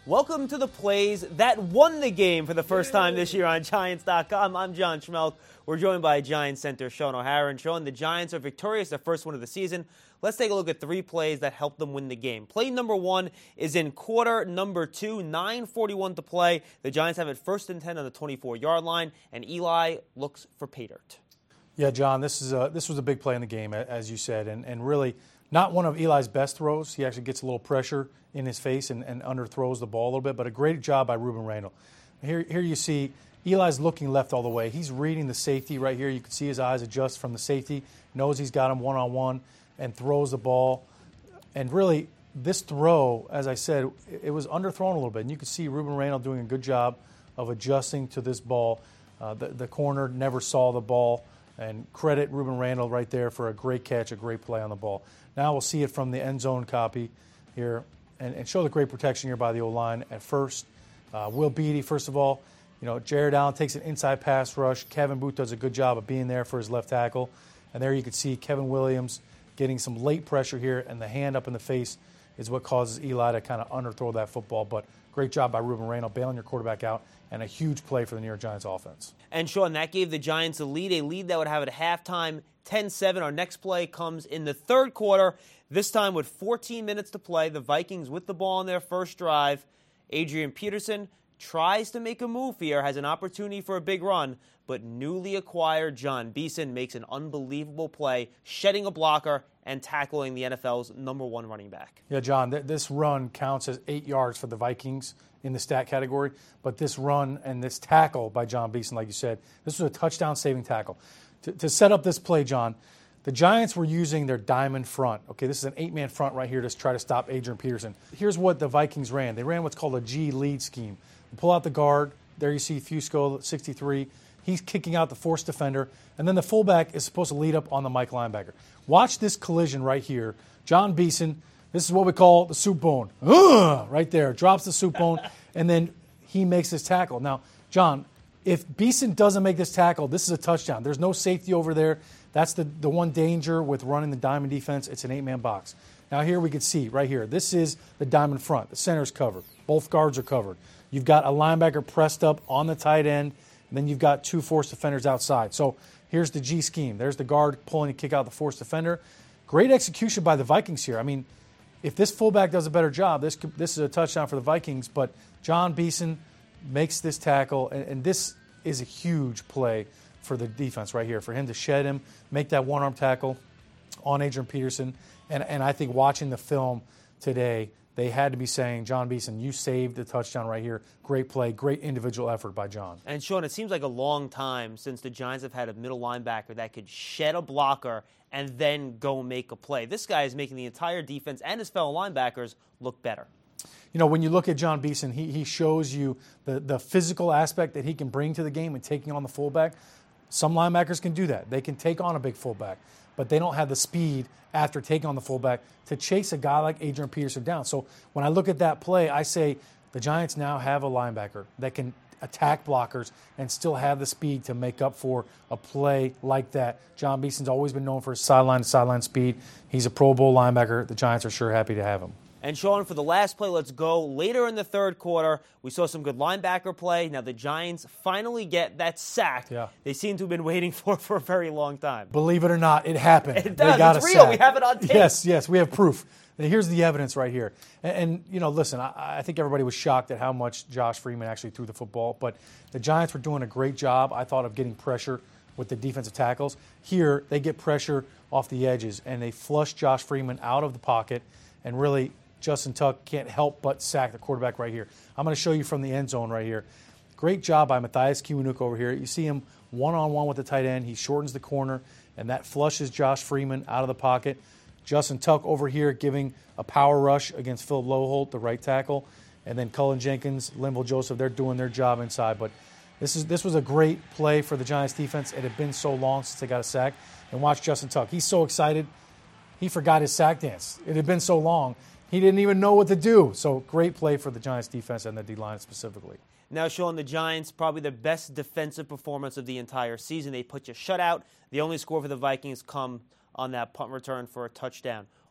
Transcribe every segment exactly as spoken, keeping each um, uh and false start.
Welcome to the plays that won the game for the first time this year on Giants dot com. I'm John Schmelk. We're joined by Giants center Sean O'Hara. And Sean, the Giants are victorious, their first win of the season. Let's take a look at three plays that helped them win the game. Play number one is in quarter number two, nine forty-one to play. The Giants have it first and ten on the twenty-four-yard line, and Eli looks for pay dirt. Yeah, John, this is a, this was a big play in the game, as you said, and, and really not one of Eli's best throws. He actually gets a little pressure in his face and, and underthrows the ball a little bit, but a great job by Rueben Randle. Here, here you see Eli's looking left all the way. He's reading the safety right here. You can see his eyes adjust from the safety, knows he's got him one-on-one, and throws the ball. And really, this throw, as I said, it was underthrown a little bit. And you can see Rueben Randle doing a good job of adjusting to this ball. Uh, the, the corner never saw the ball. And credit Rueben Randle right there for a great catch, a great play on the ball. Now we'll see it from the end zone copy here and, and show the great protection here by the O-line at first. Uh, Will Beatty, first of all, you know, Jared Allen takes an inside pass rush. Kevin Booth does a good job of being there for his left tackle. And there you can see Kevin Williams getting some late pressure here, and the hand up in the face is what causes Eli to kind of underthrow that football. But great job by Rueben Randle bailing your quarterback out, and a huge play for the New York Giants offense. And Sean, that gave the Giants a lead, a lead that would have it at halftime, ten seven. Our next play comes in the third quarter, this time with fourteen minutes to play. The Vikings with the ball on their first drive. Adrian Peterson tries to make a move here, has an opportunity for a big run, but newly acquired John Beeson makes an unbelievable play, shedding a blocker and tackling the N F L's number one running back. Yeah, John, th- this run counts as eight yards for the Vikings in the stat category, but this run and this tackle by John Beeson, like you said, this was a touchdown-saving tackle. To, to set up this play, John, the Giants were using their diamond front. Okay, this is an eight-man front right here to try to stop Adrian Peterson. Here's what the Vikings ran. They ran what's called a G lead scheme. They pull out the guard. There you see Fusco, sixty-three. He's kicking out the forced defender, and then the fullback is supposed to lead up on the Mike linebacker. Watch this collision right here. John Beeson, this is what we call the soup bone. Ugh, right there, drops the soup bone, and then he makes this tackle. Now, John, if Beeson doesn't make this tackle, this is a touchdown. There's no safety over there. That's the, the one danger with running the diamond defense. It's an eight-man box. Now here we can see right here, this is the diamond front. The center's covered. Both guards are covered. You've got a linebacker pressed up on the tight end, and then you've got two forced defenders outside. So here's the G scheme. There's the guard pulling to kick out the forced defender. Great execution by the Vikings here. I mean, if this fullback does a better job, this could, this is a touchdown for the Vikings, but John Beeson makes this tackle, and, and this is a huge play for the defense right here, for him to shed him, make that one-arm tackle on Adrian Peterson. And, and I think watching the film today, they had to be saying, John Beeson, you saved the touchdown right here. Great play, great individual effort by John. And, Sean, it seems like a long time since the Giants have had a middle linebacker that could shed a blocker and then go make a play. This guy is making the entire defense and his fellow linebackers look better. You know, when you look at John Beeson, he, he shows you the, the physical aspect that he can bring to the game and taking on the fullback. Some linebackers can do that. They can take on a big fullback, but they don't have the speed after taking on the fullback to chase a guy like Adrian Peterson down. So when I look at that play, I say the Giants now have a linebacker that can attack blockers and still have the speed to make up for a play like that. John Beeson's always been known for his sideline-to-sideline speed. He's a Pro Bowl linebacker. The Giants are sure happy to have him. And, Sean, for the last play, let's go. Later in the third quarter, we saw some good linebacker play. Now the Giants finally get that sack yeah. they seem to have been waiting for for a very long time. Believe it or not, it happened. It does. They got it's a real. sack. We have it on tape. Yes, yes, we have proof. And here's the evidence right here. And, and you know, listen, I, I think everybody was shocked at how much Josh Freeman actually threw the football. But the Giants were doing a great job, I thought, of getting pressure with the defensive tackles. Here, they get pressure off the edges, and they flush Josh Freeman out of the pocket, and really Justin Tuck can't help but sack the quarterback right here. I'm going to show you from the end zone right here. Great job by Matthias Kiwanuka over here. You see him one-on-one with the tight end. He shortens the corner, and that flushes Josh Freeman out of the pocket. Justin Tuck over here giving a power rush against Phil Loholt, the right tackle. And then Cullen Jenkins, Linval Joseph, they're doing their job inside. But this is this was a great play for the Giants defense. It had been so long since they got a sack. And watch Justin Tuck. He's so excited, he forgot his sack dance. It had been so long. He didn't even know what to do. So great play for the Giants defense and the D-line specifically. Now, Sean, the Giants, probably the best defensive performance of the entire season. They put you shutout. The only score for the Vikings come on that punt return for a touchdown.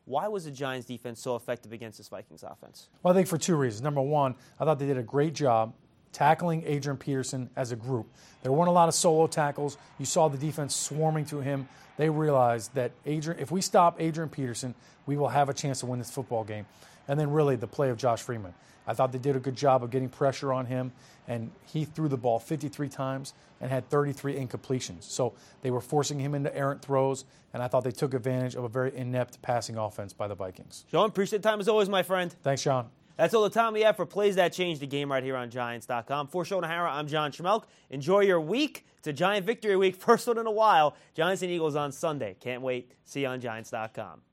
Why was the Giants defense so effective against this Vikings offense? Well, I think for two reasons. Number one, I thought they did a great job tackling Adrian Peterson as a group. There weren't a lot of solo tackles. You saw the defense swarming to him. They realized that Adrian, if we stop Adrian Peterson, we will have a chance to win this football game. And then really the play of Josh Freeman. I thought they did a good job of getting pressure on him, and he threw the ball fifty-three times and had thirty-three incompletions. So they were forcing him into errant throws, and I thought they took advantage of a very inept passing offense by the Vikings. Sean, appreciate the time as always, my friend. Thanks, Sean. That's all the time we have for Plays That Change the Game right here on Giants dot com. For Sean O'Hara, I'm John Schmelk. Enjoy your week. It's a Giant victory week, first one in a while. Giants and Eagles on Sunday. Can't wait. See you on Giants dot com.